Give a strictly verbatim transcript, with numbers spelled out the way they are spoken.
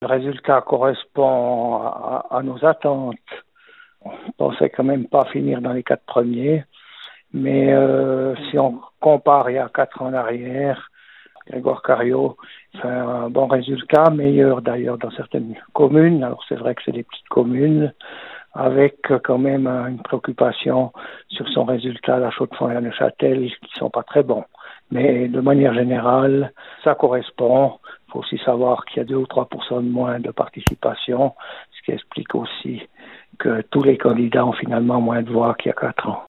Le résultat correspond à, à nos attentes. On pensait quand même pas finir dans les quatre premiers, mais euh, si on compare il y a quatre ans en arrière, Grégoire Cario fait un bon résultat, meilleur d'ailleurs dans certaines communes. Alors c'est vrai que c'est des petites communes, avec quand même une préoccupation sur son résultat à La Chaux-de-Fonds et à Neuchâtel, qui sont pas très bons. Mais de manière générale, ça correspond. Il faut aussi savoir qu'il y a deux ou trois pour cent de moins de participation, ce qui explique aussi que tous les candidats ont finalement moins de voix qu'il y a quatre ans.